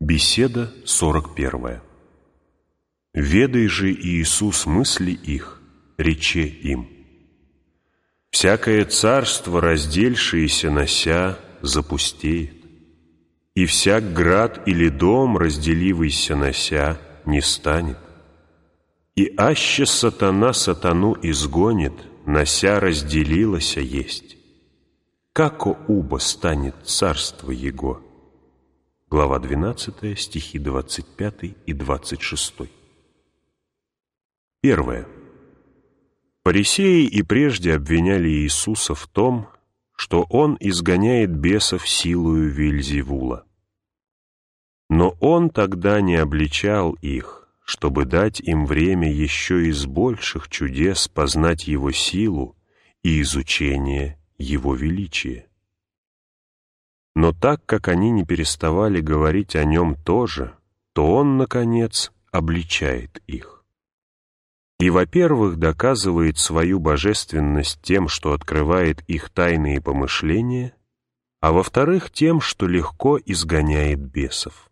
Беседа 41. «Ведай же, Иисус, мысли их, рече им. Всякое царство, раздельшееся нося, запустеет, и всяк град или дом, разделивайся нося, не станет. И аще сатана сатану изгонит, нося разделилася есть. Како уба станет царство его». Глава 12, стихи 25 и 26. Первое. Фарисеи и прежде обвиняли Иисуса в том, что Он изгоняет бесов силою Вельзевула. Но Он тогда не обличал их, чтобы дать им время еще из больших чудес познать Его силу и изучение Его величия. Но так как они не переставали говорить о Нем тоже, то Он, наконец, обличает их. И, во-первых, доказывает свою божественность тем, что открывает их тайные помышления, а во-вторых, тем, что легко изгоняет бесов.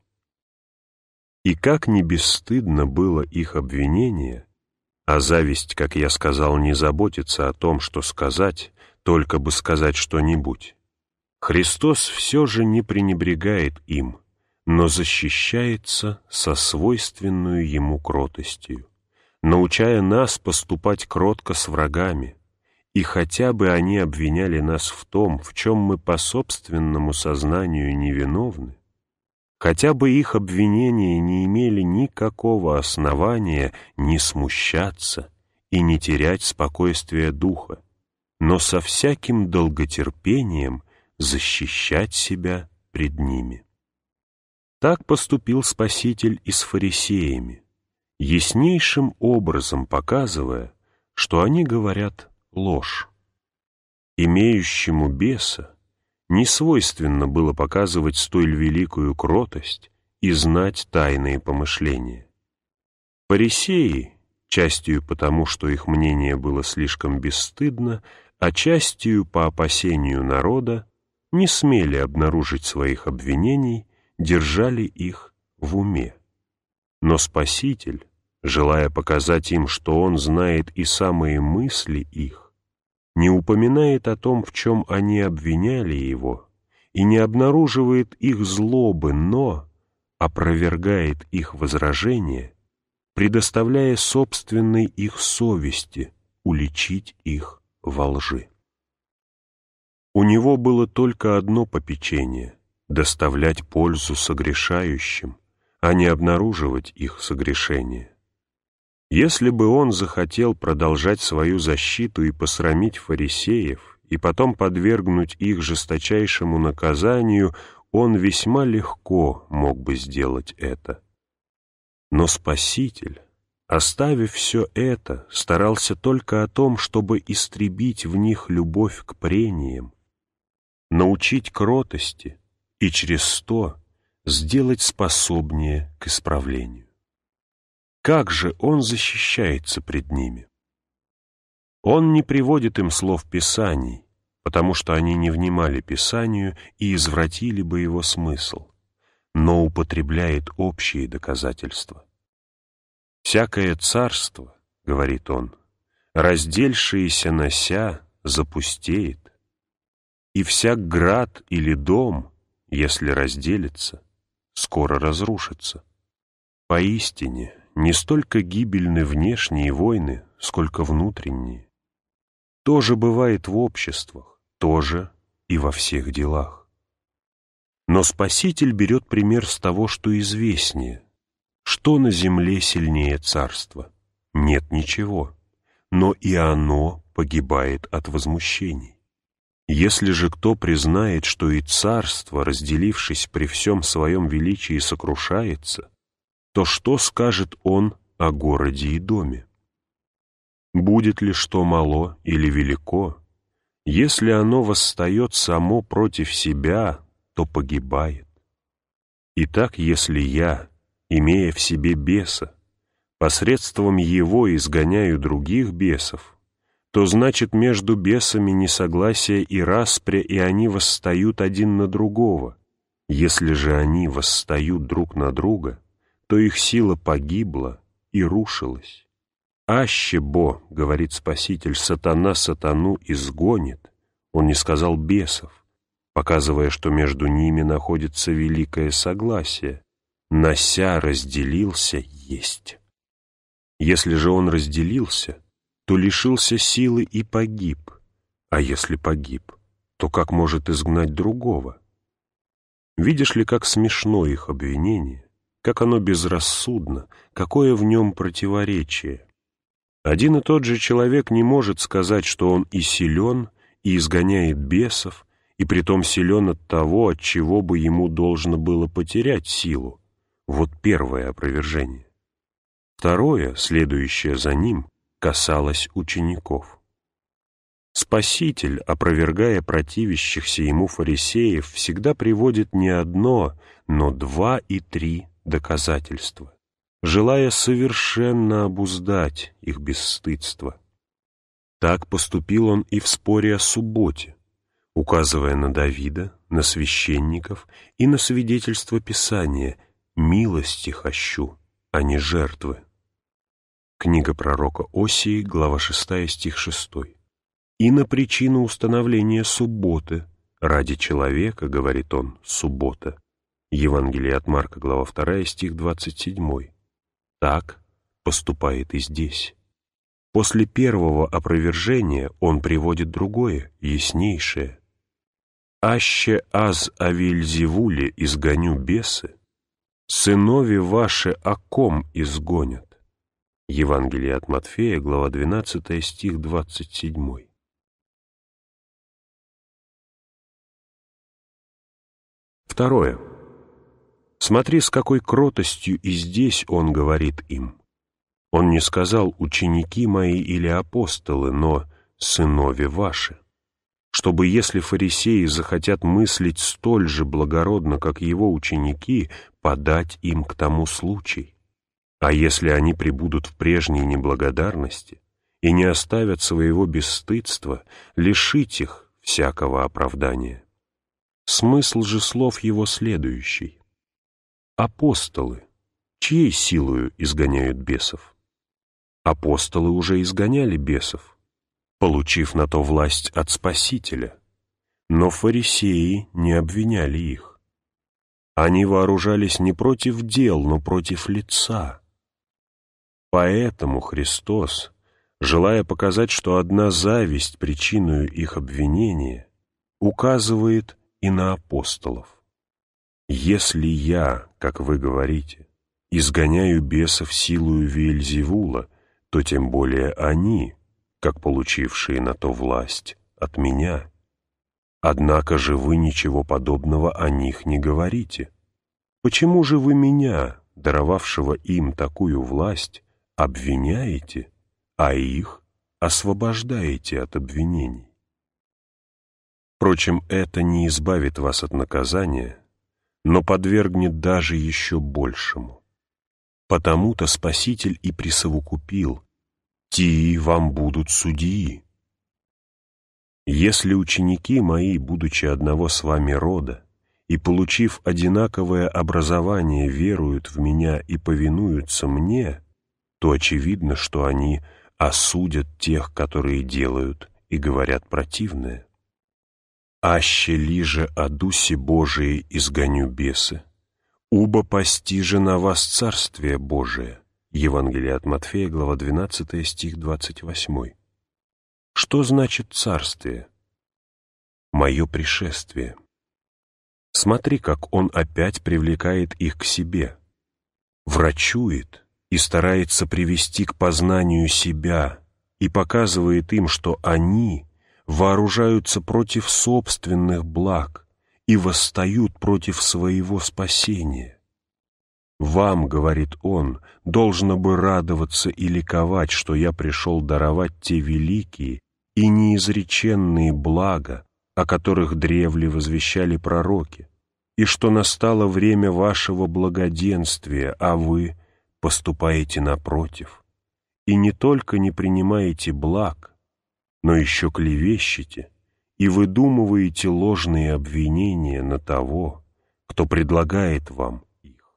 И как не бесстыдно было их обвинение, а зависть, как я сказал, не заботится о том, что сказать, только бы сказать что-нибудь, Христос все же не пренебрегает им, но защищается со свойственную Ему кротостью, научая нас поступать кротко с врагами, и хотя бы они обвиняли нас в том, в чем мы по собственному сознанию невиновны, хотя бы их обвинения не имели никакого основания не смущаться и не терять спокойствия духа, но со всяким долготерпением защищать себя пред ними. Так поступил Спаситель и с фарисеями, яснейшим образом показывая, что они говорят ложь. Имеющему беса не свойственно было показывать столь великую кротость и знать тайные помышления. Фарисеи, частью потому, что их мнение было слишком бесстыдно, а частью по опасению народа, не смели обнаружить своих обвинений, держали их в уме. Но Спаситель, желая показать им, что Он знает и самые мысли их, не упоминает о том, в чем они обвиняли Его, и не обнаруживает их злобы, но опровергает их возражения, предоставляя собственной их совести уличить их во лжи. У Него было только одно попечение — доставлять пользу согрешающим, а не обнаруживать их согрешения. Если бы Он захотел продолжать свою защиту и посрамить фарисеев, и потом подвергнуть их жесточайшему наказанию, Он весьма легко мог бы сделать это. Но Спаситель, оставив все это, старался только о том, чтобы истребить в них любовь к прениям, научить кротости и через то сделать способнее к исправлению. Как же Он защищается пред ними? Он не приводит им слов Писаний, потому что они не внимали Писанию и извратили бы его смысл, но употребляет общие доказательства. «Всякое царство, — говорит Он, — раздельшееся нося, запустеет, и всяк град или дом, если разделится, скоро разрушится. Поистине, не столько гибельны внешние войны, сколько внутренние. То же бывает в обществах, то же и во всех делах. Но Спаситель берет пример с того, что известнее. Что на земле сильнее царства? Нет ничего, но и оно погибает от возмущений. Если же кто признает, что и царство, разделившись при всем своем величии, сокрушается, то что скажет он о городе и доме? Будет ли что мало или велико, если оно восстает само против себя, то погибает. Итак, если я, имея в себе беса, посредством его изгоняю других бесов, то значит между бесами несогласие и распря, и они восстают один на другого. Если же они восстают друг на друга, то их сила погибла и рушилась. «Аще бо, — говорит Спаситель, — сатана сатану изгонит», он не сказал бесов, показывая, что между ними находится великое согласие. «Нася разделился есть». Если же он разделился, то лишился силы и погиб. А если погиб, то как может изгнать другого? Видишь ли, как смешно их обвинение, как оно безрассудно, какое в нем противоречие. Один и тот же человек не может сказать, что он и силен, и изгоняет бесов, и притом силен от того, от чего бы ему должно было потерять силу. Вот первое опровержение. Второе, следующее за ним, касалось учеников. Спаситель, опровергая противящихся ему фарисеев, всегда приводит не одно, но 2 и 3 доказательства, желая совершенно обуздать их бесстыдство. Так поступил он и в споре о субботе, указывая на Давида, на священников и на свидетельство Писания: «Милости хощу, а не жертвы». Книга пророка Осии, глава 6, стих 6. И на причину установления субботы. «Ради человека, — говорит он, — суббота». Евангелие от Марка, глава 2, стих 27. Так поступает и здесь. После первого опровержения он приводит другое, яснейшее. «Аще аз о Вельзевуле изгоню бесы, сынови ваши о ком изгонят?» Евангелие от Матфея, глава 12, стих 27. Второе. Смотри, с какой кротостью и здесь он говорит им. Он не сказал «ученики мои» или «апостолы», но «сынови ваши», чтобы, если фарисеи захотят мыслить столь же благородно, как его ученики, подать им к тому случай. А если они пребудут в прежней неблагодарности и не оставят своего бесстыдства, лишить их всякого оправдания. Смысл же слов его следующий. Апостолы, чьей силою изгоняют бесов? Апостолы уже изгоняли бесов, получив на то власть от Спасителя, но фарисеи не обвиняли их. Они вооружались не против дел, но против лица. Поэтому Христос, желая показать, что одна зависть причиною их обвинения, указывает и на апостолов. «Если я, как вы говорите, изгоняю бесов силою Вельзевула, то тем более они, как получившие на то власть, от меня. Однако же вы ничего подобного о них не говорите. Почему же вы меня, даровавшего им такую власть, обвиняете, а их освобождаете от обвинений?» Впрочем, это не избавит вас от наказания, но подвергнет даже еще большему. Потому-то Спаситель и присовокупил: «Тии вам будут судьи». Если ученики мои, будучи одного с вами рода, и, получив одинаковое образование, веруют в меня и повинуются мне, то очевидно, что они осудят тех, которые делают и говорят противное. «Аще лиже о Дусе Божие изгоню бесы, убо постиже на вас Царствие Божие». Евангелие от Матфея, глава 12, стих 28. Что значит царствие? Мое пришествие. Смотри, как он опять привлекает их к себе, врачует и старается привести к познанию себя и показывает им, что они вооружаются против собственных благ и восстают против своего спасения. «Вам, — говорит он, — должно бы радоваться и ликовать, что я пришел даровать те великие и неизреченные блага, о которых древле возвещали пророки, и что настало время вашего благоденствия, а вы поступаете напротив, и не только не принимаете благ, но еще клевещете и выдумываете ложные обвинения на того, кто предлагает вам их.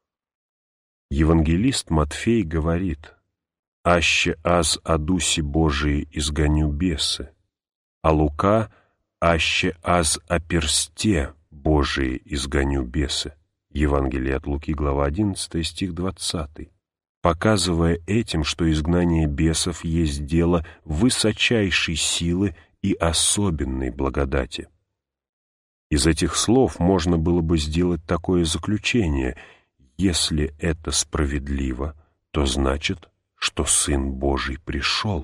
Евангелист Матфей говорит: «Аще аз адуси Божии изгоню бесы», а Лука: «Аще аз о персте Божии изгоню бесы». Евангелие от Луки, глава 11, стих 20, показывая этим, что изгнание бесов есть дело высочайшей силы и особенной благодати. Из этих слов можно было бы сделать такое заключение: если это справедливо, то значит, что Сын Божий пришел.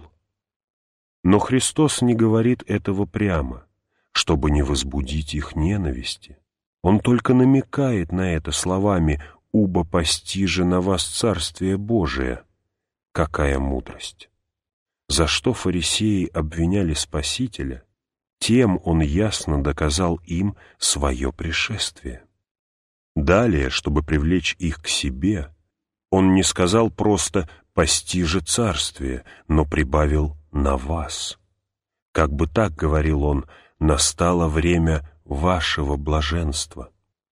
Но Христос не говорит этого прямо, чтобы не возбудить их ненависти. Он только намекает на это словами: «Убо постиже на вас Царствие Божие». Какая мудрость! За что фарисеи обвиняли Спасителя, тем он ясно доказал им свое пришествие. Далее, чтобы привлечь их к себе, он не сказал просто «постиже Царствие», но прибавил «на вас». Как бы так, говорил он, настало время вашего блаженства.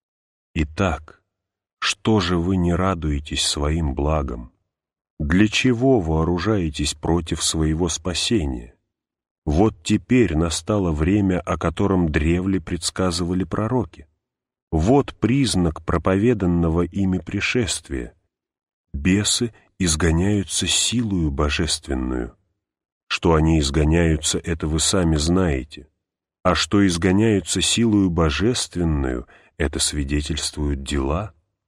Итак, что же вы не радуетесь своим благом? Для чего вооружаетесь против своего спасения? Вот теперь настало время, о котором древле предсказывали пророки. Вот признак проповеданного ими пришествия. Бесы изгоняются силою божественную. Что они изгоняются, это вы сами знаете. А что изгоняются силою божественную, это свидетельствуют дела.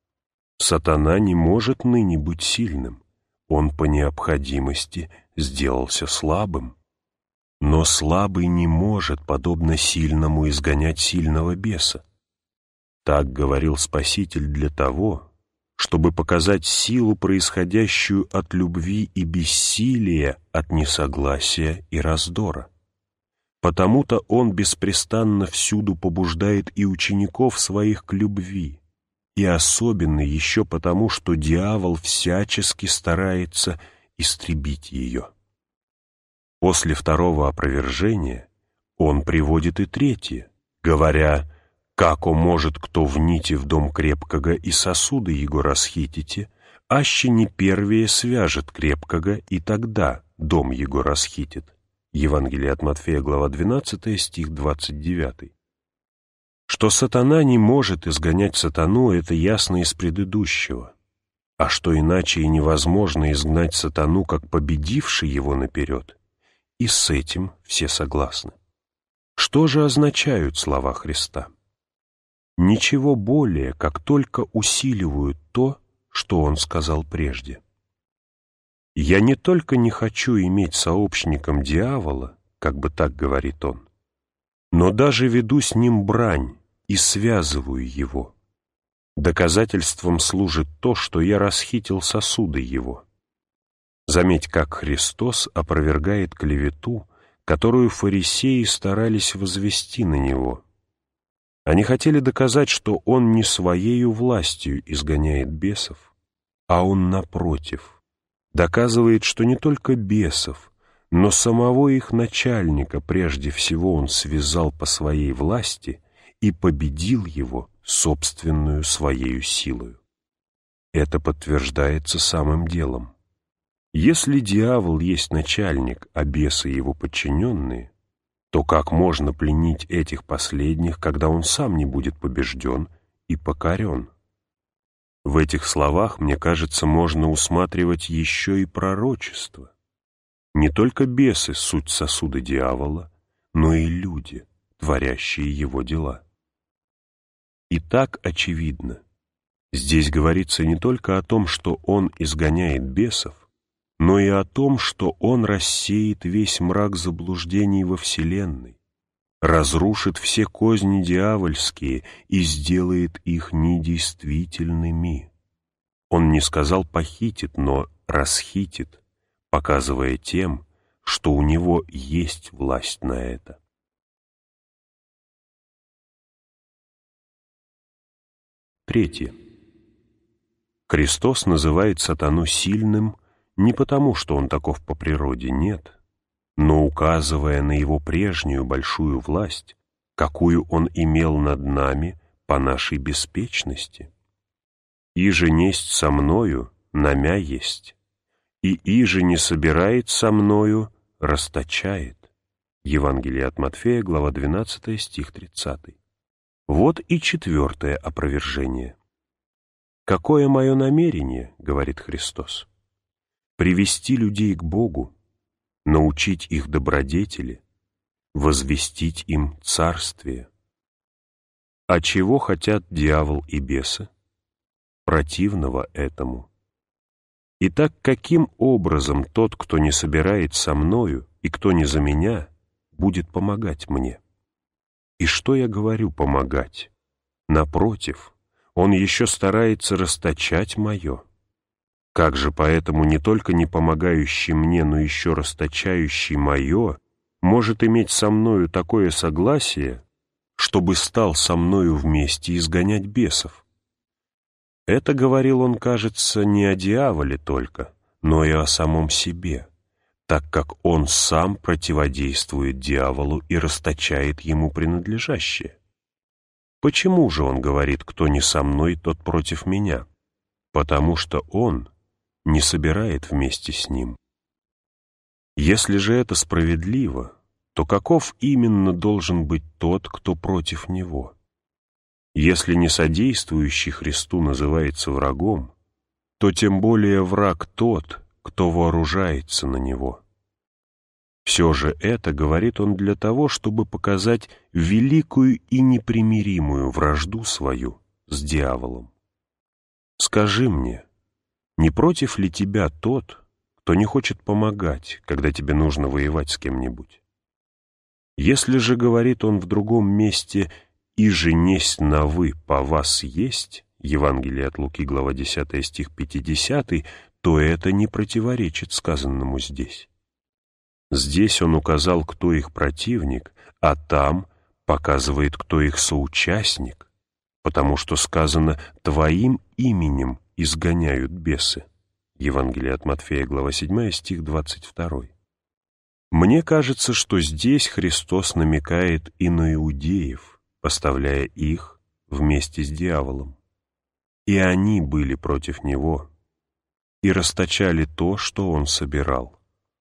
Сатана не может ныне быть сильным. Он по необходимости сделался слабым. Но слабый не может, подобно сильному, изгонять сильного беса. Так говорил Спаситель для того, чтобы показать силу, происходящую от любви и бессилия, от несогласия и раздора. Потому-то он беспрестанно всюду побуждает и учеников своих к любви, и особенно еще потому, что дьявол всячески старается истребить ее. После второго опровержения он приводит и третье, говоря: «Како может кто вните в дом крепкого и сосуды его расхитите, аще не первее свяжет крепкого, и тогда дом его расхитит». Евангелие от Матфея, глава 12, стих 29. Что сатана не может изгонять сатану, это ясно из предыдущего. А что иначе и невозможно изгнать сатану, как победивший его наперед, и с этим все согласны. Что же означают слова Христа? Ничего более, как только усиливают то, что Он сказал прежде. «Я не только не хочу иметь сообщником дьявола, как бы так говорит он, но даже веду с ним брань и связываю его. Доказательством служит то, что я расхитил сосуды его». Заметь, как Христос опровергает клевету, которую фарисеи старались возвести на Него. Они хотели доказать, что Он не своею властью изгоняет бесов, а Он, напротив, доказывает, что не только бесов, но самого их начальника прежде всего Он связал по своей власти и победил его собственную своею силою. Это подтверждается самым делом. Если дьявол есть начальник, а бесы его подчиненные, то как можно пленить этих последних, когда он сам не будет побежден и покорен? В этих словах, мне кажется, можно усматривать еще и пророчество. Не только бесы — суть сосуда дьявола, но и люди, творящие его дела. И так очевидно, здесь говорится не только о том, что он изгоняет бесов, но и о том, что он рассеет весь мрак заблуждений во вселенной, разрушит все козни дьявольские и сделает их недействительными. Он не сказал «похитит», но «расхитит», показывая тем, что у него есть власть на это. Третье. Христос называет сатану сильным не потому, что он таков по природе, нет, но указывая на его прежнюю большую власть, какую он имел над нами по нашей беспечности. Иже несть со мною, намя есть, и иже не собирает со мною, расточает. Евангелие от Матфея, глава 12, стих 30. Вот и четвертое опровержение. «Какое мое намерение, — говорит Христос, — привести людей к Богу, научить их добродетели, возвестить им царствие. А чего хотят дьявол и бесы? Противного этому. Итак, каким образом тот, кто не собирает со мною и кто не за меня, будет помогать мне? И что я говорю помогать? Напротив, он еще старается расточать мое. Как же поэтому не только не помогающий мне, но еще расточающий мое может иметь со мною такое согласие, чтобы стал со мною вместе изгонять бесов? Это говорил он, кажется, не о дьяволе только, но и о самом себе, так как он сам противодействует дьяволу и расточает ему принадлежащее. Почему же он говорит: кто не со мной, тот против меня? Потому что он не собирает вместе с ним. Если же это справедливо, то каков именно должен быть тот, кто против него? Если несодействующий Христу называется врагом, то тем более враг тот, кто вооружается на него. Все же это говорит он для того, чтобы показать великую и непримиримую вражду свою с дьяволом. Скажи мне, не против ли тебя тот, кто не хочет помогать, когда тебе нужно воевать с кем-нибудь? Если же, говорит он в другом месте, «Иже несть на вы по вас есть», Евангелие от Луки, глава 10, стих 50, то это не противоречит сказанному здесь. Здесь он указал, кто их противник, а там показывает, кто их соучастник, потому что сказано «твоим именем изгоняют бесы». Евангелие от Матфея, глава 7, стих 22. Мне кажется, что здесь Христос намекает и на иудеев, поставляя их вместе с дьяволом. И они были против него и расточали то, что он собирал.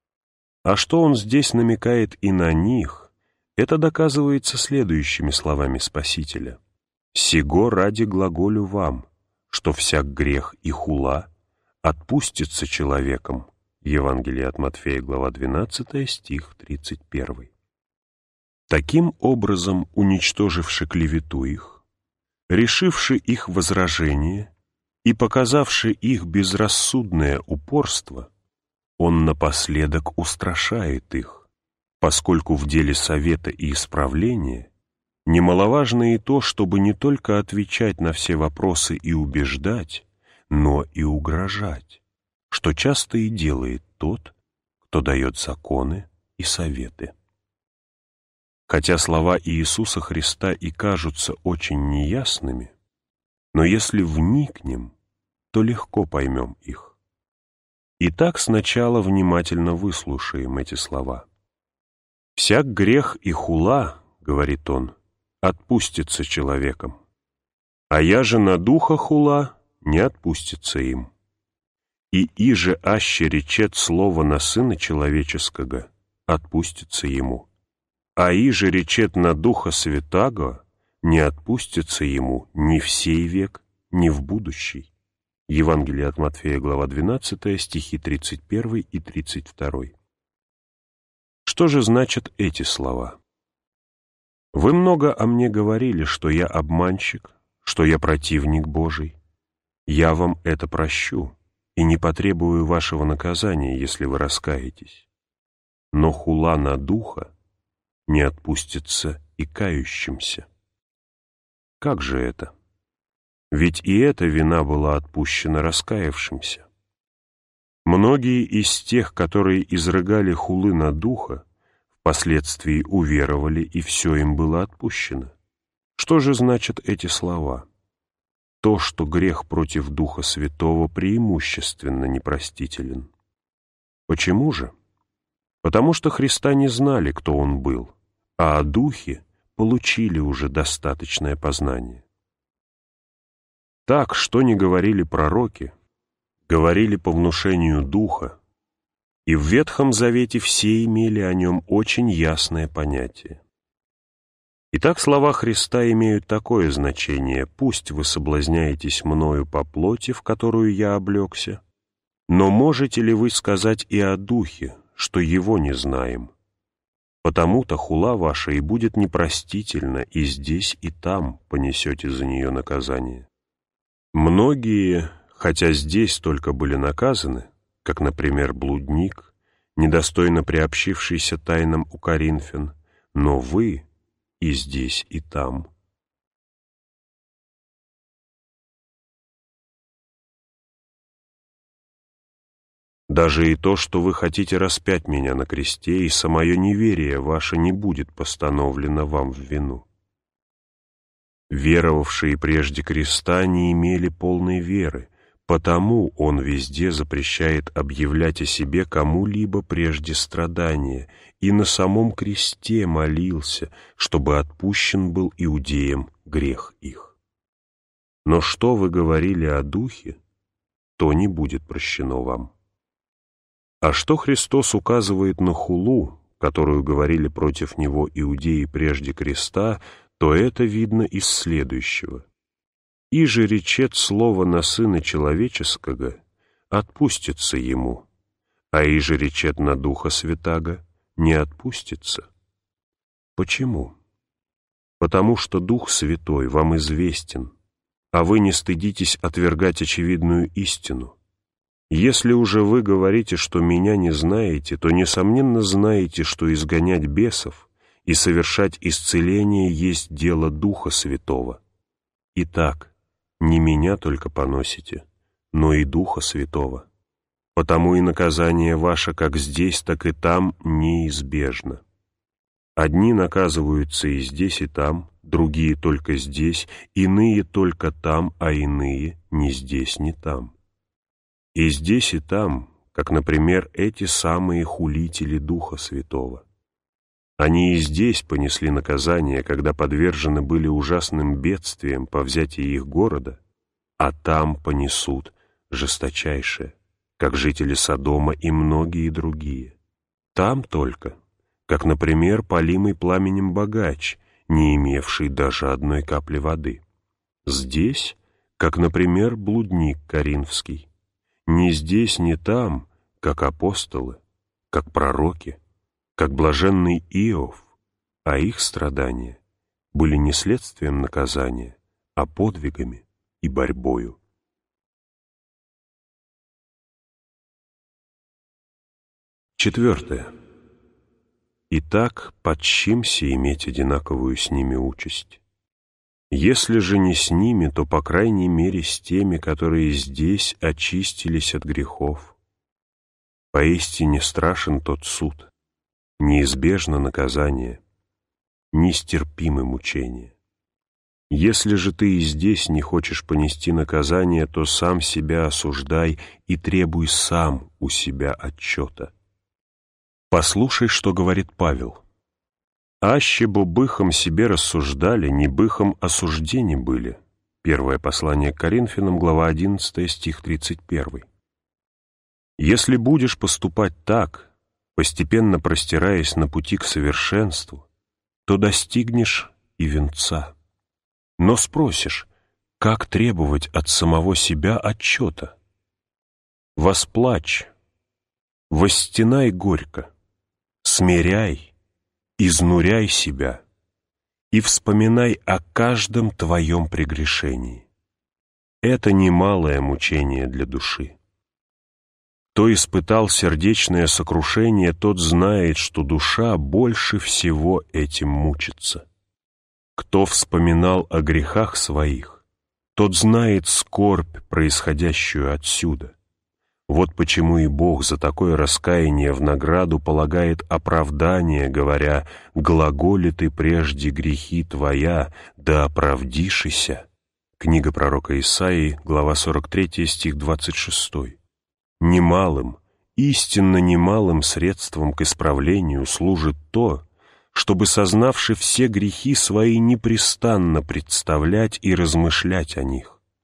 А что он здесь намекает и на них, это доказывается следующими словами Спасителя: «Сего ради глаголю вам, что всяк грех и хула отпустится человеком». Евангелие от Матфея, глава 12, стих 31. Таким образом, уничтоживши клевету их, решивши их возражение и показавши их безрассудное упорство, он напоследок устрашает их, поскольку в деле совета и исправления немаловажно и то, чтобы не только отвечать на все вопросы и убеждать, но и угрожать, что часто и делает тот, кто дает законы и советы. Хотя слова Иисуса Христа и кажутся очень неясными, но если вникнем, то легко поймем их. Итак, сначала внимательно выслушаем эти слова. «Всяк грех и хула, — говорит он, — отпустится человеком, а я же на духа хула не отпустится им. И иже аще речет слово на Сына Человеческого, отпустится ему. А иже речет на Духа Святаго, не отпустится ему ни в сей век, ни в будущий». Евангелие от Матфея, глава 12, стихи 31 и 32. Что же значат эти слова? «Вы много о мне говорили, что я обманщик, что я противник Божий. Я вам это прощу и не потребую вашего наказания, если вы раскаетесь. Но хула на Духа не отпустится и кающимся». Как же это? Ведь и эта вина была отпущена раскаявшимся. Многие из тех, которые изрыгали хулы на Духа, впоследствии уверовали, и все им было отпущено. Что же значат эти слова? То, что грех против Духа Святого преимущественно непростителен. Почему же? Потому что Христа не знали, кто Он был, а о Духе получили уже достаточное познание. Так, что ни говорили пророки, говорили по внушению Духа, и в Ветхом Завете все имели о нем очень ясное понятие. Итак, слова Христа имеют такое значение: «Пусть вы соблазняетесь мною по плоти, в которую я облегся, но можете ли вы сказать и о Духе, что его не знаем? Потому-то хула ваша и будет непростительна, и здесь, и там понесете за нее наказание». Многие, хотя здесь только были наказаны, как, например, блудник, недостойно приобщившийся тайнам у коринфян, но вы и здесь, и там. Даже и то, что вы хотите распять меня на кресте, и самое неверие ваше не будет постановлено вам в вину. Веровавшие прежде креста не имели полной веры, потому он везде запрещает объявлять о себе кому-либо прежде страдания, и на самом кресте молился, чтобы отпущен был иудеям грех их. Но что вы говорили о Духе, то не будет прощено вам. А что Христос указывает на хулу, которую говорили против него иудеи прежде креста, то это видно из следующего. «Иже речет слово на Сына Человеческого, отпустится ему, а иже речет на Духа Святаго, не отпустится». Почему? Потому что Дух Святой вам известен, а вы не стыдитесь отвергать очевидную истину. Если уже вы говорите, что меня не знаете, то, несомненно, знаете, что изгонять бесов и совершать исцеление есть дело Духа Святого. Итак, не меня только поносите, но и Духа Святого. Потому и наказание ваше как здесь, так и там неизбежно. Одни наказываются и здесь, и там, другие только здесь, иные только там, а иные ни здесь, ни там. И здесь, и там, как, например, эти самые хулители Духа Святого. Они и здесь понесли наказание, когда подвержены были ужасным бедствиям по взятии их города, а там понесут жесточайшее, как жители Содома и многие другие. Там только, как, например, палимый пламенем богач, не имевший даже одной капли воды. Здесь, как, например, блудник коринфский. Ни здесь, ни там, как апостолы, как пророки, как блаженный Иов, а их страдания были не следствием наказания, а подвигами и борьбою. Четвертое. Итак, подчимся иметь одинаковую с ними участь. Если же не с ними, то, по крайней мере, с теми, которые здесь очистились от грехов. Поистине страшен тот суд, неизбежно наказание, нестерпимы мучения. Если же ты и здесь не хочешь понести наказание, то сам себя осуждай и требуй сам у себя отчета. Послушай, что говорит Павел. «Аще бо быхом себе рассуждали, не быхом осуждени были». Первое послание к Коринфянам, глава 11, стих 31. Если будешь поступать так, постепенно простираясь на пути к совершенству, то достигнешь и венца. Но спросишь, как требовать от самого себя отчета? Восплачь, восстенай горько, смиряй, изнуряй себя и вспоминай о каждом твоем прегрешении. Это немалое мучение для души. Кто испытал сердечное сокрушение, тот знает, что душа больше всего этим мучится. Кто вспоминал о грехах своих, тот знает скорбь, происходящую отсюда. Вот почему и Бог за такое раскаяние в награду полагает оправдание, говоря: «Глаголи ты прежде грехи твоя, да оправдишися». Книга пророка Исаии, глава 43, стих 26. Немалым, истинно немалым средством к исправлению служит то, чтобы, сознавши все грехи свои, непрестанно представлять и размышлять о них.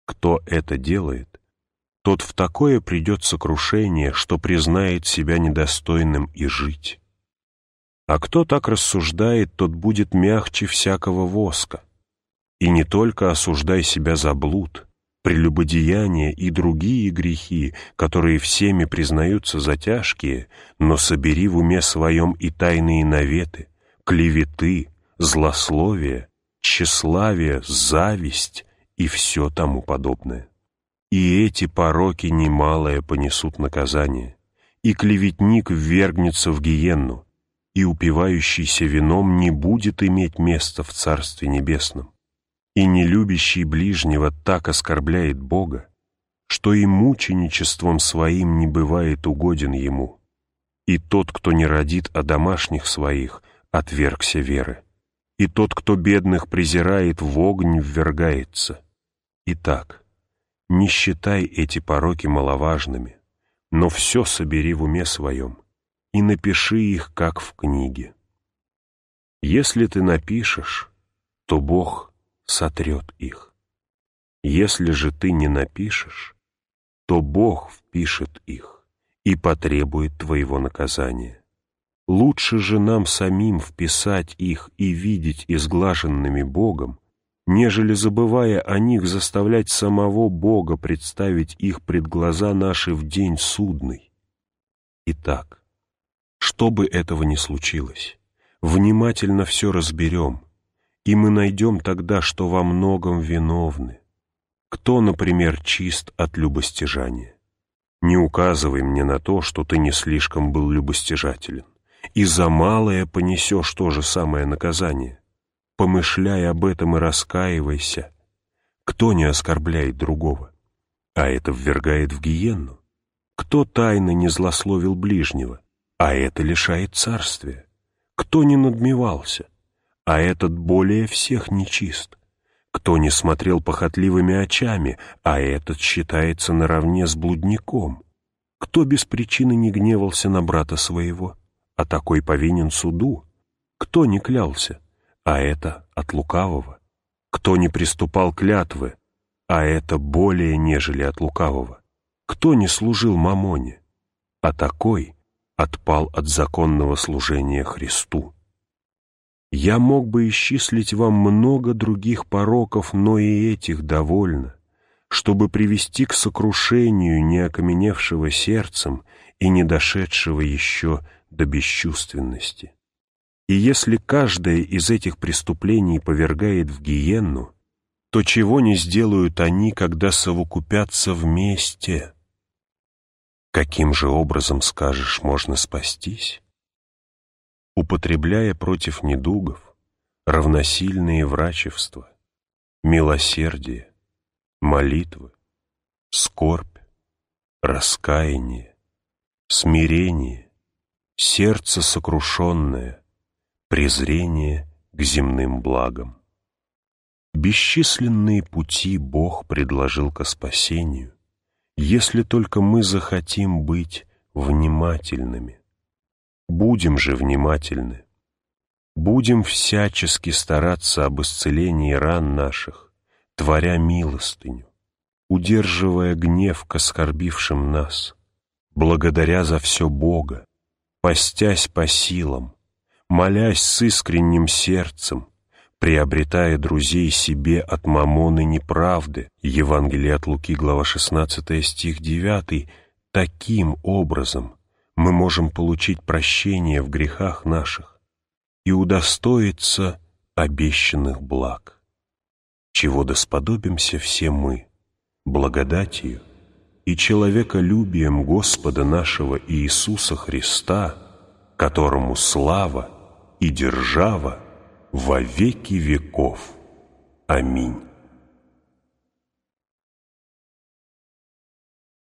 Кто это делает, тот в такое придет сокрушение, что признает себя недостойным и жить. А кто так рассуждает, тот будет мягче всякого воска. И не только осуждай себя за блуд, прелюбодеяние и другие грехи, которые всеми признаются за тяжкие, но собери в уме своем и тайные наветы, клеветы, злословие, тщеславие, зависть и все тому подобное. И эти пороки немалое понесут наказание, и клеветник ввергнется в гиенну, и упивающийся вином не будет иметь места в Царстве Небесном, и нелюбящий ближнего так оскорбляет Бога, что и мученичеством своим не бывает угоден ему, и тот, кто не родит о домашних своих, отвергся веры, и тот, кто бедных презирает, в огонь ввергается. Итак, не считай эти пороки маловажными, но все собери в уме своем и напиши их, как в книге. Если ты напишешь, то Бог сотрет их. Если же ты не напишешь, то Бог впишет их и потребует твоего наказания. Лучше же нам самим вписать их и видеть изглаженными Богом, нежели, забывая о них, заставлять самого Бога представить их пред глаза наши в день судный. Итак, что бы этого ни случилось, внимательно все разберем, и мы найдем тогда, что во многом виновны. Кто, например, чист от любостяжания? Не указывай мне на то, что ты не слишком был любостяжателен, и за малое понесешь то же самое наказание. Помышляй об этом и раскаивайся. Кто не оскорбляет другого? А это ввергает в гиенну. Кто тайно не злословил ближнего? А это лишает царствия. Кто не надмевался? А этот более всех нечист. Кто не смотрел похотливыми очами? А этот считается наравне с блудником. Кто без причины не гневался на брата своего? А такой повинен суду. Кто не клялся? А это от лукавого. Кто не приступал клятвы? А это более, нежели от лукавого. Кто не служил мамоне? А такой отпал от законного служения Христу. Я мог бы исчислить вам много других пороков, но и этих довольно, чтобы привести к сокрушению не окаменевшего сердцем и не дошедшего еще до бесчувственности. И если каждое из этих преступлений повергает в гиенну, то чего не сделают они, когда совокупятся вместе? Каким же образом, скажешь, можно спастись? Употребляя против недугов равносильные врачевства, милосердие, молитвы, скорбь, раскаяние, смирение, сердце сокрушенное, презрение к земным благам. Бесчисленные пути Бог предложил ко спасению, если только мы захотим быть внимательными. Будем же внимательны. Будем всячески стараться об исцелении ран наших, творя милостыню, удерживая гнев к оскорбившим нас, благодаря за все Бога, постясь по силам, молясь с искренним сердцем, приобретая друзей себе от мамоны неправды. Евангелие от Луки, глава 16, стих 9. Таким образом мы можем получить прощение в грехах наших и удостоиться обещанных благ, чего досподобимся все мы, благодатью и человеколюбием Господа нашего Иисуса Христа, которому слава и держава во веки веков. Аминь.